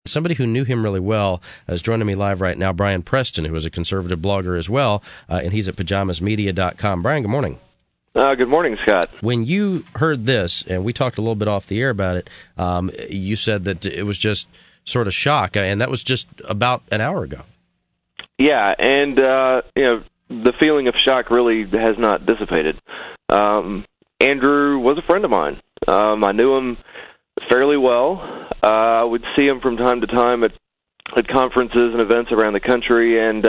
Somebody who knew him really well is joining me live right now, Brian Preston, who is a conservative blogger as well, and he's at pajamasmedia.com. Brian, good morning. Good morning, Scott. When you heard this, and we talked a little bit off the air about it, you said that it was just sort of shock, and that was just about an hour ago. Yeah, and the feeling of shock really has not dissipated. Andrew was a friend of mine. I knew him fairly well. I would see him from time to time at conferences and events around the country, and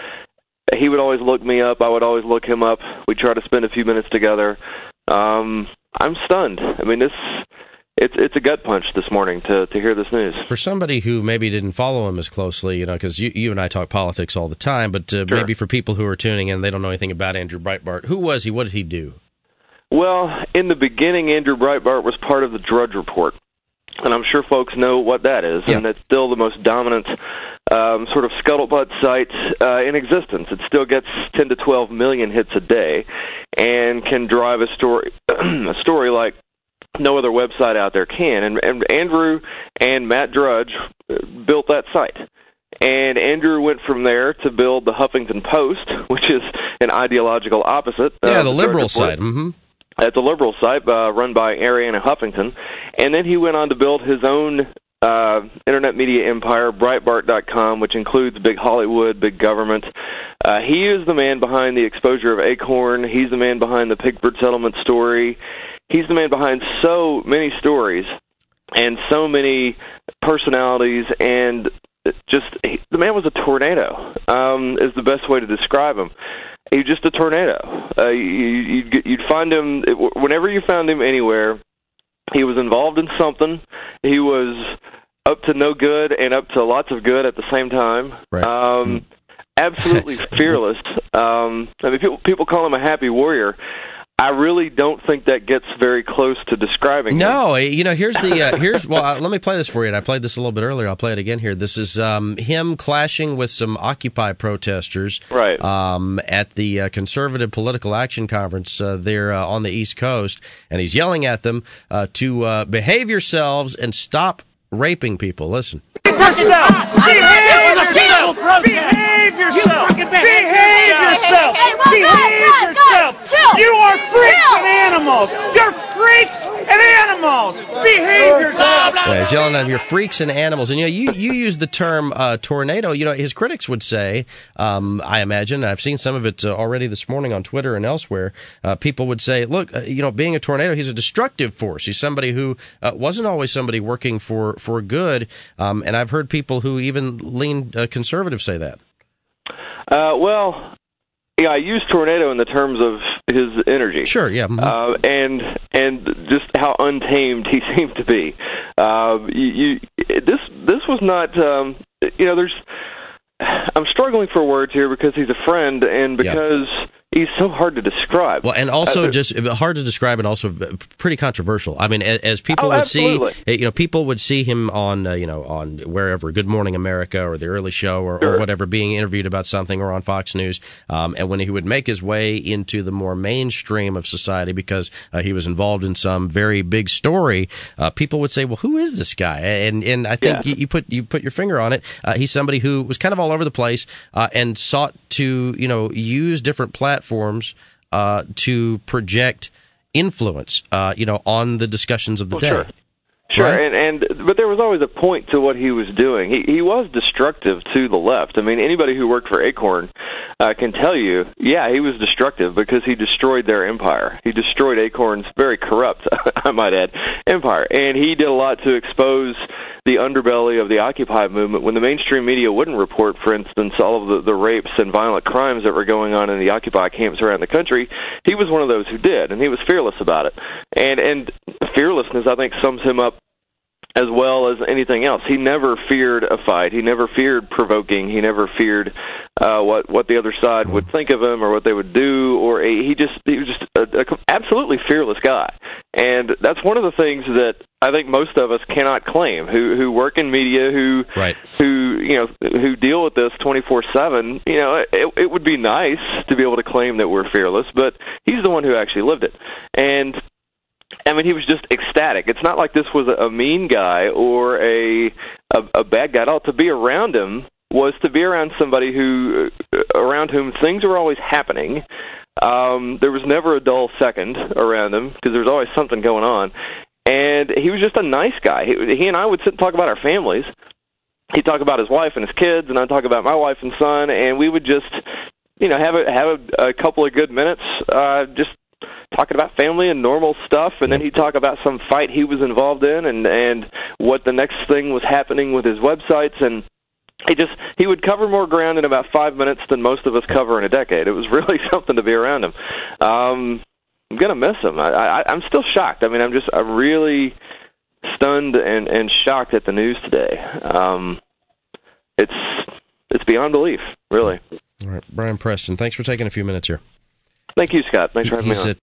he would always look me up. I would always look him up. We'd try to spend a few minutes together. I'm stunned. I mean, it's a gut punch this morning to hear this news. For somebody who maybe didn't follow him as closely, because you and I talk politics all the time, but Sure. Maybe for people who are tuning in, they don't know anything about Andrew Breitbart. Who was he? What did he do? Well, in the beginning, Andrew Breitbart was part of the Drudge Report. And I'm sure folks know what that is, yeah. And it's still the most dominant sort of scuttlebutt site in existence. It still gets 10 to 12 million hits a day and can drive a story like no other website out there can. And Andrew and Matt Drudge built that site. And Andrew went from there to build the Huffington Post, which is an ideological opposite. The liberal side. Mm-hmm. It's a liberal site run by Arianna Huffington. And then he went on to build his own internet media empire, Breitbart.com, which includes big Hollywood, big government. He is the man behind the exposure of Acorn. He's the man behind the Pickford settlement story. He's the man behind so many stories and so many personalities, and the man was a tornado, is the best way to describe him. He was just a tornado. You'd find him, whenever you found him anywhere, he was involved in something. He was up to no good and up to lots of good at the same time. Right. Absolutely fearless. I mean, people call him a happy warrior. I really don't think that gets very close to describing him. No, here's let me play this for you. And I played this a little bit earlier. I'll play it again here. This is him clashing with some Occupy protesters, right? At the Conservative Political Action Conference there on the East Coast, and he's yelling at them to behave yourselves and stop raping people. Listen. Behave yourself! Behave yourself! Behave yourself! Behave yourself! Behave yourself! You are freaks and animals! You're freaks and animals! Behave yourself! Yeah, he's yelling at him, you're freaks and animals. And you use the term tornado. His critics would say, I imagine, I've seen some of it already this morning on Twitter and elsewhere, people would say, look, being a tornado, he's a destructive force. He's somebody who wasn't always somebody working for good, and I've heard people who even lean conservative say that. I use tornado in the terms of his energy. Sure, yeah. Mm-hmm. And just how untamed he seemed to be. This was not, I'm struggling for words here because he's a friend and because he's so hard to describe. Well, and also just hard to describe and also pretty controversial. I mean, as people would absolutely. See, people would see him on, on wherever, Good Morning America or The Early Show or whatever, being interviewed about something or on Fox News. And when he would make his way into the more mainstream of society because he was involved in some very big story, people would say, well, who is this guy? And I think you put your finger on it. He's somebody who was kind of all over the place and sought to, use different platforms to project influence, on the discussions of the day. Sure, right? but there was always a point to what he was doing. He was destructive to the left. I mean, anybody who worked for Acorn can tell you, he was destructive because he destroyed their empire. He destroyed Acorn's very corrupt, I might add, empire. And he did a lot to expose the underbelly of the Occupy movement. When the mainstream media wouldn't report, for instance, all of the rapes and violent crimes that were going on in the Occupy camps around the country, he was one of those who did, and he was fearless about it. And fearlessness, I think, sums him up as well as anything else. He never feared a fight. He never feared provoking. He never feared what the other side would think of him or what they would do. He was just a absolutely fearless guy. And that's one of the things that I think most of us cannot claim, who work in media, who deal with this 24/7. It would be nice to be able to claim that we're fearless, but he's the one who actually lived it. And I mean, he was just ecstatic. It's not like this was a mean guy or a a bad guy at all. To be around him was to be around somebody around whom things were always happening. There was never a dull second around him because there was always something going on. And he was just a nice guy. He and I would sit and talk about our families. He'd talk about his wife and his kids, and I'd talk about my wife and son, and we would just, have a couple of good minutes just talking about family and normal stuff, and then he'd talk about some fight he was involved in and what the next thing was happening with his websites, and he would cover more ground in about 5 minutes than most of us cover in a decade. It was really something to be around him. I'm going to miss him. I'm still shocked. I mean, I'm really stunned and shocked at the news today. It's beyond belief, really. All right, Brian Preston, thanks for taking a few minutes here. Thank you, Scott. Thanks for having me on.